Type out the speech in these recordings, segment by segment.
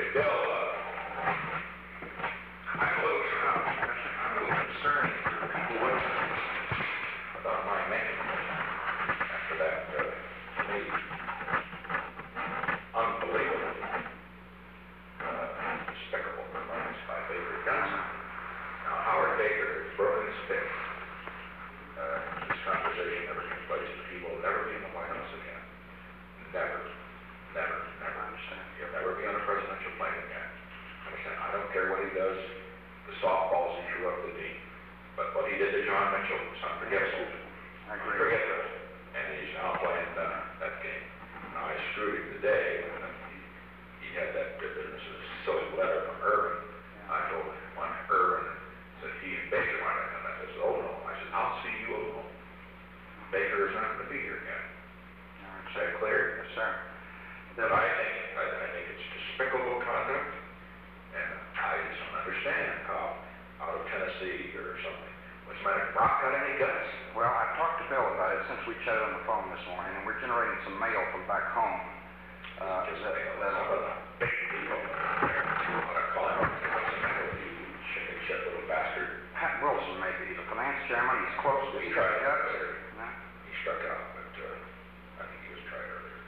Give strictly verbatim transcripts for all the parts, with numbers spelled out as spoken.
Bill, uh, I'm a little, I'm a little concerned for people with, about my name after that, uh, maybe unbelievable, uh, despicable performance by Baker Johnson. Now, Howard Baker has broken his stick. Uh, this conversation never took place. People will never be in the White House again. Never. Never. Never. Understand. He'll never be on a presidential plane again. Understand? I don't care what he does, the softballs he threw up the knee. But what he did to John Mitchell was unforgettable. I agree. Unforgettable. And he's now playing uh, that game. Now, I screwed him today when he, he had that business, a silly letter from Irvin. Yeah. I told him, when Irvin said he and Baker wanted to come, I said, oh no. I said, I'll see you alone. Baker is not going to be here again. Is that clear? Yes, sir. But I think, I, I think it's despicable conduct, and I just don't understand how out of Tennessee or something. What's the matter? Brock got any guts? Well, I've talked to Bill about it since we chatted on the phone this morning, and we're generating some mail from back home. Uh, Just that, mail. that, Some of the big people out there. I want to call him up and say, what's the matter with you, you chicken shit little bastard? Pat Wilson, maybe. He's a finance chairman. He's close to He the tried guts. earlier. No? He struck out, but uh, I think he was tried earlier.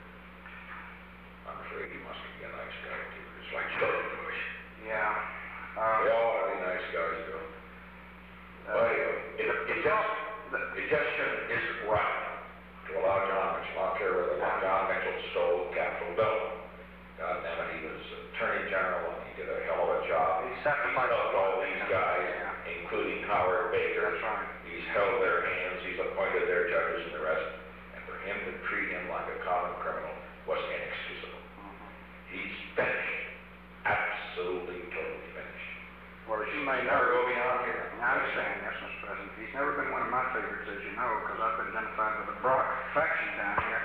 I'm afraid he must be a nice guy, too. It's like George Bush. Yeah. They Uh, all want to be nice guys, Bill. uh, But anyway, it, it just, it just shouldn't, isn't right to allow John Mitchell, I don't care whether John Mitchell stole Capitol Building. God damn it, he was Attorney General, and he did a hell of a job. He sacrificed helped all these guys, Yeah. including Howard Baker. That's right. He's held their hands, he's appointed their judges and the rest, and for him to treat him like a common criminal was inexcusable. Mhm. He's finished. Absolutely, totally finished. Well, as you may Never know, go beyond here. I understand, yes, Mister President. He's never been one of my favorites, as you know, because I've been identified with the Brock faction down here.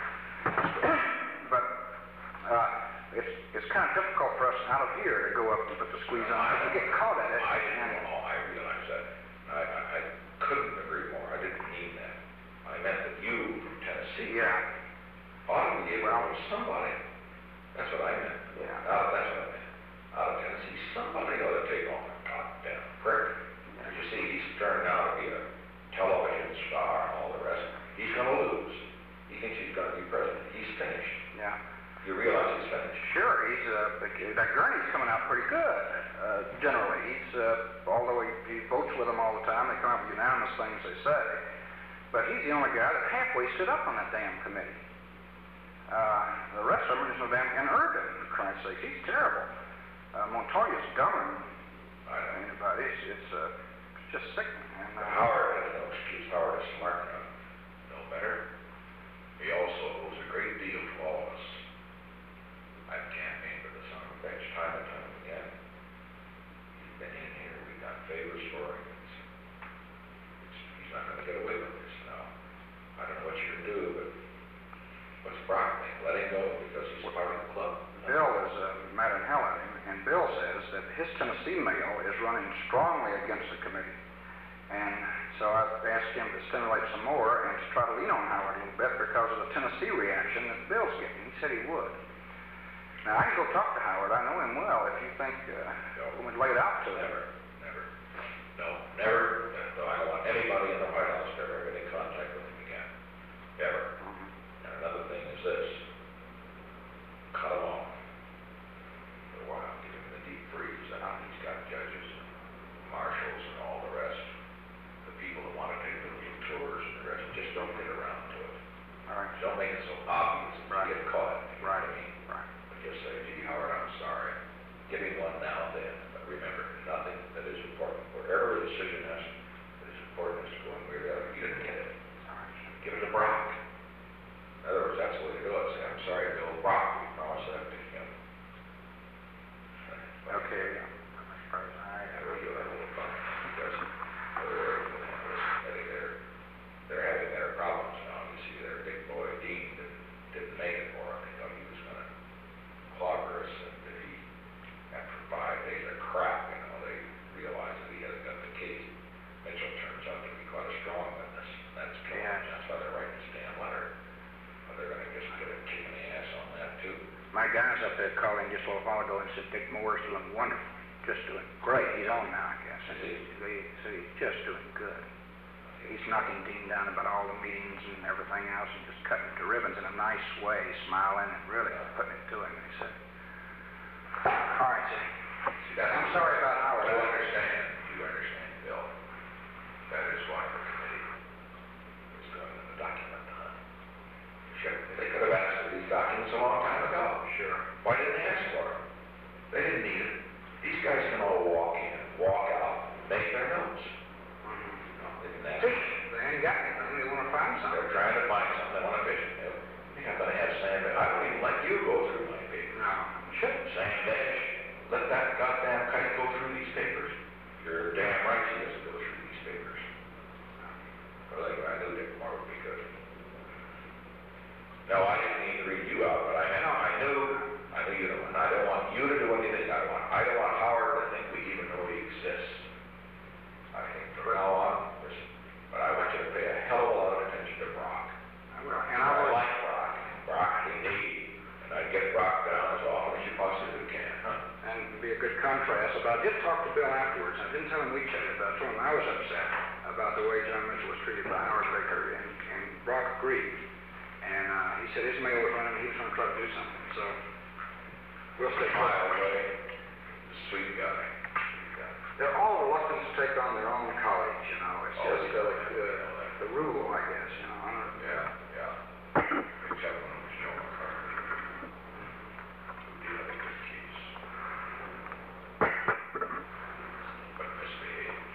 But uh, it's it's kind of difficult for us out of here to go up and put the squeeze on because we get caught at it. I and, know, I realize that. I, I, I couldn't agree more. I didn't mean that. I meant that you from Tennessee Yeah. ought to be able Well- to know somebody. That's what I meant. Yeah. Uh, that's what I meant. Out of Tennessee, somebody ought to take on a goddamn prick. Yeah. You see, he's turned out to be a television star and all the rest. He's going to lose. He thinks he's going to be president. He's finished. Yeah. You realize he's finished. Sure, he's uh, that Gurney's coming out pretty good. Uh, generally, he's uh, although he, he votes with them all the time, they come out with unanimous things they say. But he's the only guy that halfway stood up on that damn committee. Uh, the rest of them are just no damn. And Urban, for Christ's sake, he's terrible. Uh, Montoya's dumber I know. than anybody. It's it's, uh, it's just sickening. And, uh, Howard has no excuse. Howard is smart enough, no better. He also owes a great deal to all of us. I've campaigned for the son of a bitch time and time again. He's been in here. We've done favors for him. It's, it's, he's not going to get away with this now. I don't know what you can do, but what's Brock think? Let him go because he's part of the club. Bill is uh, mad in hell at him, and Bill says that his Tennessee mail is running strongly against the committee. And so I've asked him to stimulate some more and to try to lean on Howard a little bit because of the Tennessee reaction that Bill's getting. He said he would. Now, I can go talk to Howard. I know him well. If you think uh, No. we'd lay it out to him. Never, never. No, never. No, I don't want anybody in the White House to ever get in contact with him again. Ever. Mhm. And another thing is this. Cut him off. For a while. Give him the deep freeze. I know he's got judges and marshals and all the rest. The people that want to take the little tours and the rest. Just don't get around to it. All right. Don't make it so obvious that Right. you get caught. You know Right. what I mean? Right. But just say, gee, Howard, I'm sorry. Give him one now and then. But remember, nothing that is important. Wherever a decision is that is important is going where the other. You didn't get it. All right. Give it to Brock. In other words, that's the way to do it. Say, I'm sorry, Bill. Brock, we promised that to him. Okay. Mister President, I I will do that a little fun because they're, they're, they're having their problems now. You see their big boy, Dean, that didn't make it for him. They thought he was going to clobber us, and that he, after five days of crap, you know, they realized that he had got the case. Mitchell turns out to be quite a strong witness. That's killing Yeah. him. That's why they're writing this damn letter. But they're going to just get a kick in the ass on that, too. My guys up there called in just a little while ago and said Dick Moore's doing wonderful, just doing great. He's on now, I guess. And he, he said he's just doing good. He's knocking Dean down about all the meetings and everything else and just cutting it to ribbons in a nice way, smiling and really putting it to him, he said. All right, Jay. I'm sorry about Howard. You understand, you understand, Bill. That is why the committee was doing the document hunt. Sure, they could have asked for these documents a long time ago. Sure. Why didn't they ask for them? They didn't need it. These guys can all walk in, walk out, make their notes. Mm-hmm. No, they didn't ask. See, they ain't got anything. They want to find something. They're trying to find something. They want to vision. They're not going to have Sam. I don't even let you go through my paper. No. Shouldn't. Sam Dash. Let that goddamn kite go through these papers. You're damn right he doesn't go through these papers. Well, anyway, I knew Dick Moore would be good. No, I didn't need to read you out, but I know, I knew, I knew you don't, and I don't want you to do anything. I don't want, I don't want Howard to think we even know he exists. I think from now on, listen, but I want you to pay a hell of a lot of attention to Brock. I will. And I I will. like Brock. Brock we need, and I'd get Brock down as often as you possibly can, huh? And it'd be a good contrast. But I did talk to Bill afterwards. I didn't tell him we chatted about it. I told him I was upset about the way John Mitchell was treated by Howard Baker, and, and Brock agreed. And uh, he said his mail was running, he was going to try to do something. So we'll stay By quiet. the way, sweet guy. They're all reluctant to take on their own college, you know. It's Oh, just yeah. uh, the, the rule, I guess, you know. I don't know. Yeah, yeah. Except when it was Joe McCarthy. Who deal with this case. But misbehaved.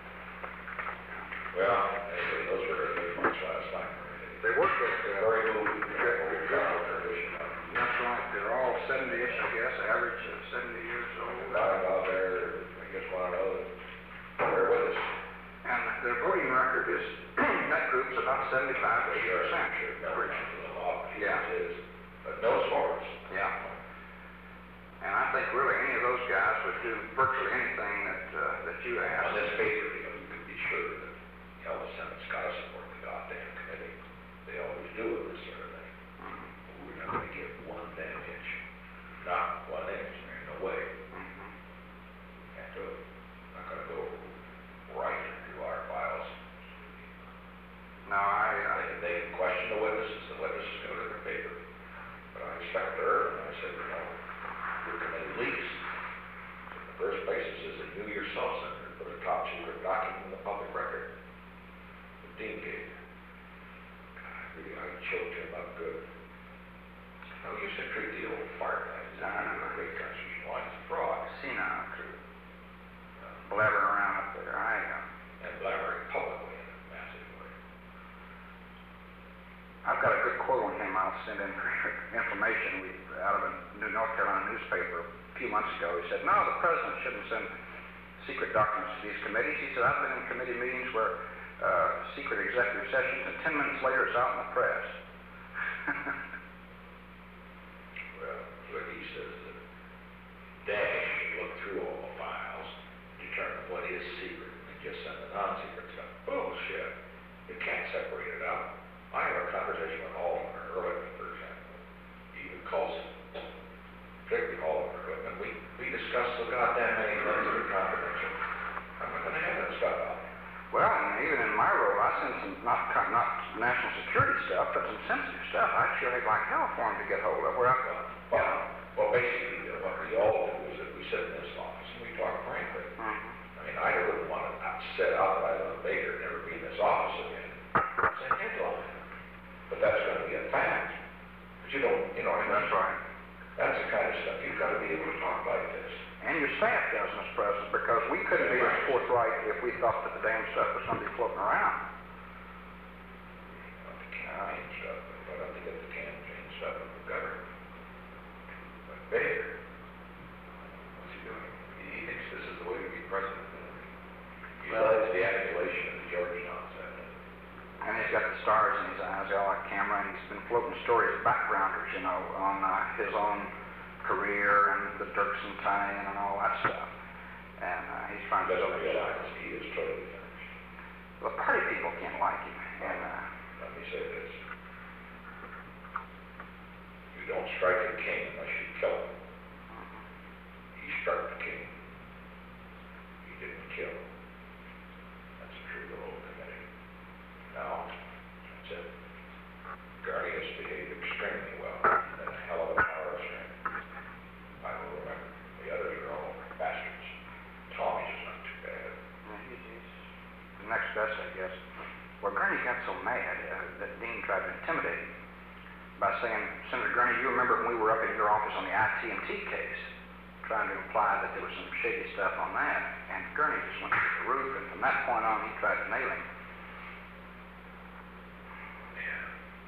Well, anyway, those were the good months last night. They work at, uh, Very moving. Very good. that's right, they're all seventy-ish, I guess, average of seventy years old. Guys out there, I guess want to know that they're with us. And their voting record is, that group's about seventy-five to eighty Sure, percent. sure. Never comes to the law. Yeah. It is. But no sports. Yeah. And I think really any of those guys would do virtually anything that, uh, that you On ask. this paper, you know, you can be sure that, you know, the Senate's got to support the goddamn committee. They always do with this sort of thing. Mhm. We're not going to give one damn inch. Not one inch. There ain't no way. Mhm. Can't do it. Not going to go right through our files. No, I, uh, They can, they can question the witnesses. The witnesses go to their paper. But I expect her, and I said, you know, your committee leaks. In the first place, it says that you yourself, Senator, put a top secret document in the public record. The Dean gave you. God, really, I choked him up good. No, you used to treat the old fart guy. He's not a great constitutional law. He's a fraud. senile crew, blabbering around up there. I, uh, And blabbering publicly in a massive way. I've got a good quote on him I'll send in for your information. We, out of a New North Carolina newspaper a few months ago, he said, no, the president shouldn't send secret documents to these committees. He said, I've been in committee meetings where uh, secret executive sessions, and ten minutes later it's out in the press. Well, what he says that Dash should look through all the files, determine what is secret, and just send the non-secret stuff. Bullshit. You can't separate it out. I had a conversation with Alderman Ehrlichman, for example. Even Coulson. Particularly Alderman Ehrlichman. We, we discussed so goddamn many things that are confidential. I'm not going to have that stuff out. Well, and even in my role, I sent some, not, co- not national security stuff, but some sensitive stuff. I'd sure like hell for him to get hold of. Where I, Well, well, basically, uh, what we all do is that we sit in this office and we talk frankly. Mhm. I mean, I wouldn't want to set out that I love Baker and never be in this office again. It's a headline. But that's going to be a fact. But you don't, you know what I mean? That's right. That's the kind of stuff you've got to be able to talk like this. And your staff does, Mister President, because we couldn't be as forthright if we thought that the damn stuff was going to be floating around. Not the campaign stuff, but I don't think it's the campaign stuff of the government. But Baker, what's he doing? He thinks this is the way to be president. He loves the adulation of the Georgetown Senate. And he's got the stars in his eyes, all like camera, and he's been floating stories, backgrounders, you know, on uh, his own career and the Dirksen tie-in and all that stuff. And uh, he's trying He to... doesn't realize he is totally finished. The party people can't like him. And uh, Let me say this. You don't strike a king unless you kill him. struck the king. He didn't kill. That's a true little committee. Now, that's it. Gurney has behaved extremely well, and a hell of a power of strength. I will remember. The others are all bastards. Tommy's is not too bad. Yeah, he's, he's the next best, I guess. Well, Gurney got so mad uh, that Dean tried to intimidate him by saying, Senator Gurney, you remember when we were up in your office on the I T and T case, trying to imply that there was some shady stuff on that, and Gurney just went through the roof, and from that point on, he tried to nail him. Yeah.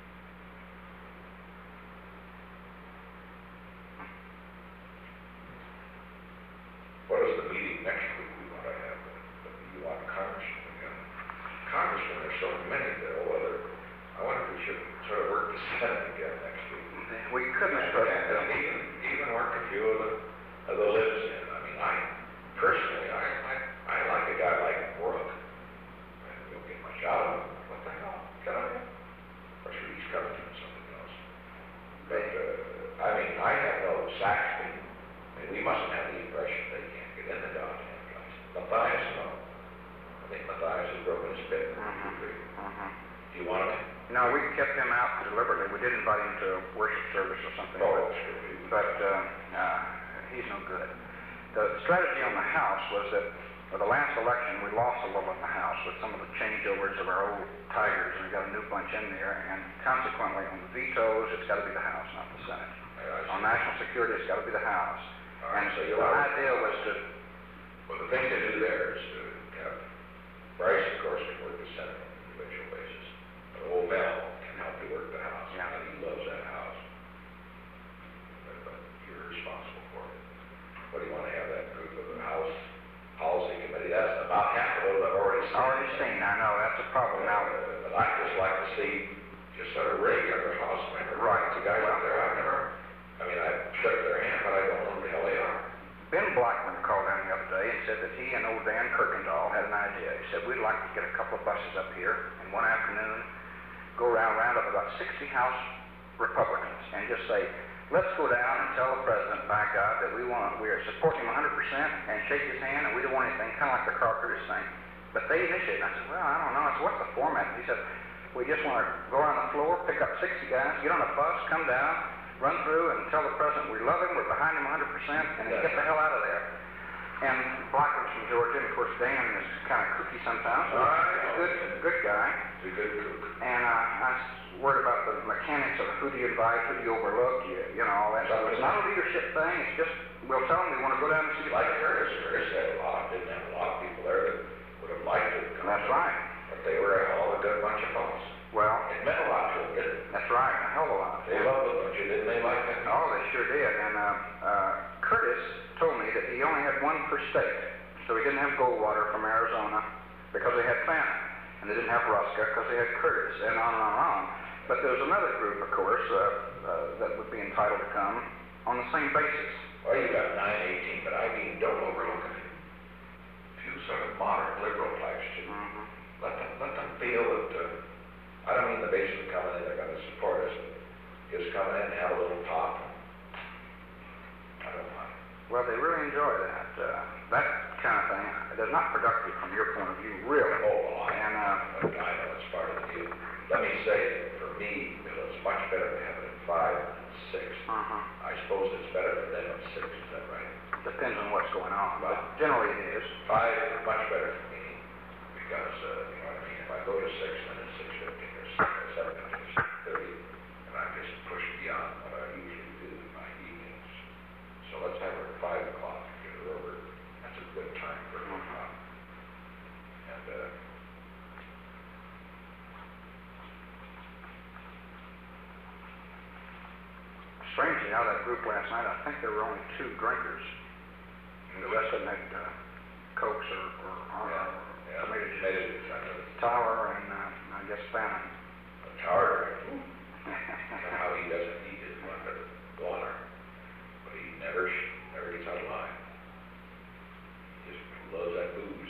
What is the meeting next week we want to have? You want Congressman again? Congressmen, there's so many that, oh, other, I wonder if we should sort of work the Senate again next week. We couldn't And, start and uh, even, even work a few of the, of the libs in. I mean, I, personally, I, I, I like a guy like Rourke. And we'll get much out of him. What the hell? Get out of here. Of course, he's coming from something else. But, uh, I mean, I have no Saxby. I mean, we mustn't have the impression they can't get in the goddamn place. Matthias, no. I think Matthias has broken his bit. Mhm. Mhm. Do you want him? No, we kept him out deliberately. We did invite him to a worship service or something. Oh, but- that's true. but uh, uh, he's no good. The strategy on the House was that for the last election, we lost a little in the House with some of the changeovers of our old tigers, and we got a new bunch in there, and consequently, on the vetoes, it's got to be the House, not the Senate. Yeah, I see. On national security, it's got to be the House. All right, And so the you'll have- idea was to, Well, the thing to do there is to have, Bryce, of course, can work the Senate on an individual basis. But old Mel can help you work the House. Yeah. And he loves that House. But, but you're responsible for it. What do you want to have that group of the House Policy Committee? That's about half of those I've already seen. already seen, I know, that's a problem now. Uh, But I'd just like to see just sort of regular House members. Right. The guys out there, I've never, I mean, I've shook their hand, but I don't know who the hell they are. Ben Blackman called down the other day and said that he and old Dan Kirkendall had an idea. He said, we'd like to get a couple of buses up here in one afternoon, go around, round up about sixty House Republicans, and just say, let's go down and tell the president, by God, that we want, we are supporting him one hundred percent, and shake his hand, and we don't want anything, kind of like the Carl Curtis thing. But they initiated. I said, well, I don't know. I said, what's the format? He said, we just want to go around the floor, pick up sixty guys, get on a bus, come down, run through and tell the president we love him, we're behind him one hundred percent, and get the hell out of there. And Blackman's from Georgia, and of course Dan is kind of kooky sometimes, so he's a good, good guy. He's a good group. And uh, I s- worried about the mechanics of who do you invite, who do you overlook, you, you know, all that stuff. It's not a leadership thing, it's just, we'll tell them we want to go down and see the Like Curtis, Curtis had a lot, didn't have a lot of people there that would have liked to come. That's right. But they were a hell of a good bunch of folks. Well, It meant a lot to them, didn't it? that's right, a hell of a lot. They loved it, don't you? Didn't they like that? Oh, they sure did. And uh, uh, Curtis told me that he only had one per state. So he didn't have Goldwater from Arizona because they had Fannin. And they didn't have Ruska because they had Curtis, and on and on and on. But there was another group, of course, uh, uh, that would be entitled to come on the same basis. Well, you got nine eighteen, but I mean, don't overlook it. A few sort of moderate liberal types too. Mm-hmm. Let them, let them feel that, uh, I don't mean the basement coming in, they're gonna support us, but just come in and have a little talk. I don't mind. Well, they really enjoy that. Uh, that kind of thing is not productive from your point of view, really. Oh, well, I, And, uh, I know it's part of the deal. Let me say, that for me, Bill, it's much better to have it at five than six. uh-huh. I suppose it's better for them at six, is that right? Depends on what's going on, but generally it is. Five is much better for me, because, uh, you know what I mean, if I go to six, then it's six fifteen or six, or seven fifteen or six thirty, and I'm just pushed beyond what I usually do in my evenings. So let's have her at five o'clock, get her over, that's a good time for her to come. And, uh, Strangely, out of that group last night, I think there were only two drinkers. And the rest of them had uh, Cokes or, or, or yeah, yeah, tomato juice. tomato juice, I know. Tower and, uh, I guess Fannin. A tower, how he doesn't need his water, water, but he never, sh- never gets out of line. He just loves that booze.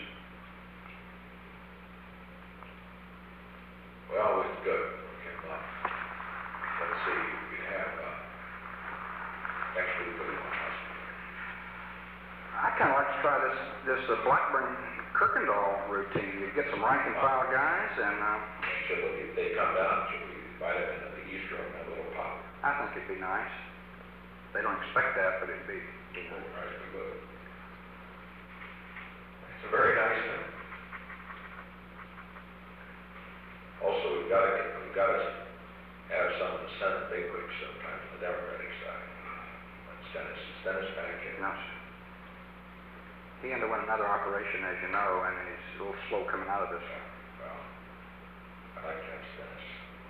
Well, it's good. Okay, well, let's see, we have, uh, next week, what do you want us to do? I kinda like to try this, this uh, Blackburn Kirkendall routine. You get some rank and file guys and, uh, Should we, if they come down, should we invite them into the East Room, that little pop? I think it'd be nice. They don't expect that, but it'd be, Right, we would. It's a very nice thing. Also, we've got to get, we've got to have some of the Senate bigwigs sometimes on the Democratic side. When Stennis, Stennis back in. no, sir. He underwent another operation, as you know, and he's a little slow coming out of this. Well, I'd like to have Stennis.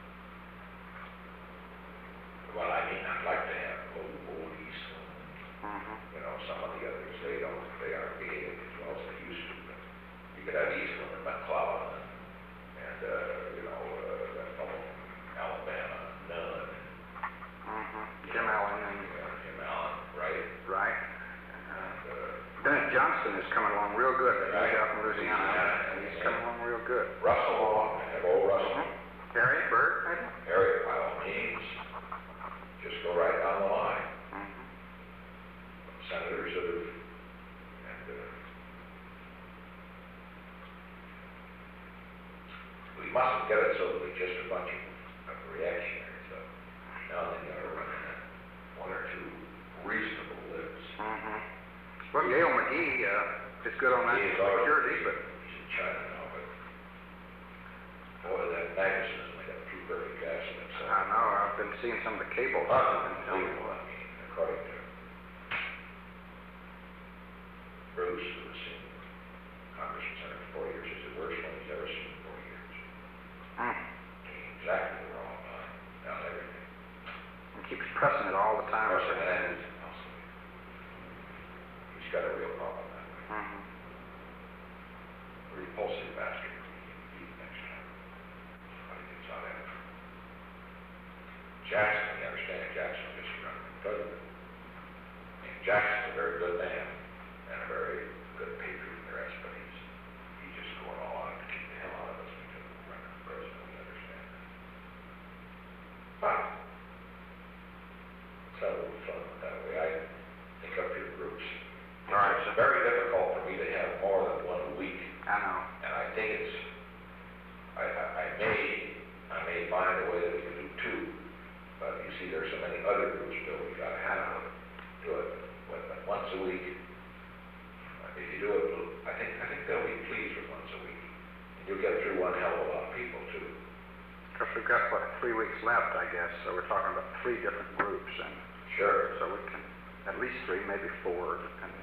Well, I mean, I'd like to have old, old Eastland, Mm-hmm. you know, some of the others, they don't, they aren't behaving as well as they used to, but you could have Eastland and McClellan and, and, uh, you know, uh, that fellow from Alabama, Nunn, Mm-hmm. Jim Allen and, uh, Jim Allen, right? right. And, uh, Dennis Johnston is coming along real good. He's Right. out in Louisiana. Louisiana. He's coming along real good. Russell Long, have old Russell. Mm-hmm. Harry Bird, maybe? Harriet, by all means, just go right down the line. Mm-hmm. Senators that have, and, uh, we mustn't get it so that we're just a bunch of, of reactionaries, though. Now and then you gotta run in one or two reasonable lives. Mm-hmm. Well, Gail McGee, uh, is good on that He is already- security, but He's in China now, but, boy, that Magnuson has made a few perfect accidents. I know, I've been seeing some of the cables. Unbelievable, I mean, according to Bruce, who was in Congressman Center for four years, is the worst one he's ever seen in four years. Mm. Exactly the wrong line, down everything. He keeps pressing it all the time. Person and also, he's got a real problem that way. Mm-hmm. Repulsive bastard. Eat next time. Somebody gets out after him. Jackson, you understand, Jackson just run for president. I mean, Jackson's a very good man and a very good patriot and the rest, but he's, he's just going all out to keep the hell out of us because we're running for president, we understand that. But, let's have a little fun with that way. I think up your groups. All right, It's very difficult for me to have more than one a week. I know. And I think it's, I, I, I may, I may find a way that we can do two, but you see, there's so many other groups, Bill, we gotta have to do it, but, but once a week, uh, if you do it, I think, I think they'll be pleased with once a week. And you'll get through one hell of a lot of people too. Because we've got, what, three weeks left, I guess, so we're talking about three different groups, and Sure. so we can, at least three, maybe four, depending.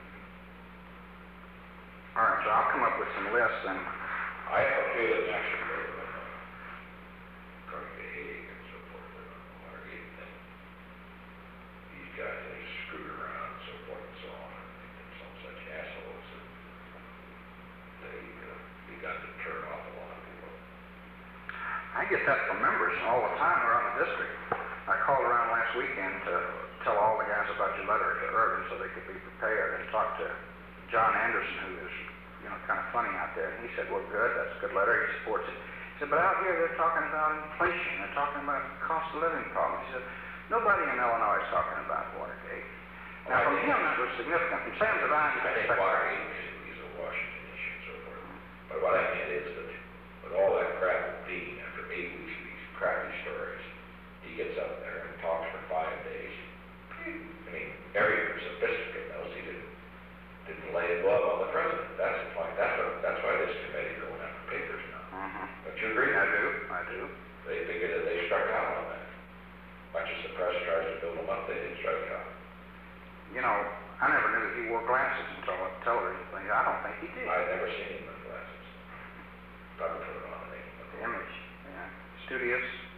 All right, so I'll come up with some lists, and I have a feeling actually, they're gonna, according to Haig and so forth, they're gonna want to eat thing. These guys, they screwed around and so forth and so on, and they've been some such assholes that they, uh, begun to turn off a lot of people. I get that from members all the time around the district. I called around last weekend to tell all the guys about your letter to Irvin so they could be prepared, and talked to John Anderson, who is, you know, kind of funny out there. And he said, well, good, that's a good letter, he supports it. He said, but out here they're talking about inflation, they're talking about cost of living problems. He said, nobody in Illinois is talking about Watergate. Now, from him, that was significant. From Sam Devine, I think Watergate is a Washington issue and so forth. But what I mean is that with all that crap being after eight weeks of these crappy stories, he gets up there and talks for five days. I mean, every sophisticate knows he didn't, didn't lay a glove on the president. That's the point. That's what, that's why this committee going after papers now. Mm-hmm. Don't you agree? I do, I do. They figured that they struck out on that. Much as the press tries to build them up, they did strike out. You know, I never knew that he wore glasses until I television thing. I don't think he did. I've never seen him with glasses. Probably put it on and they The image, yeah. Studious,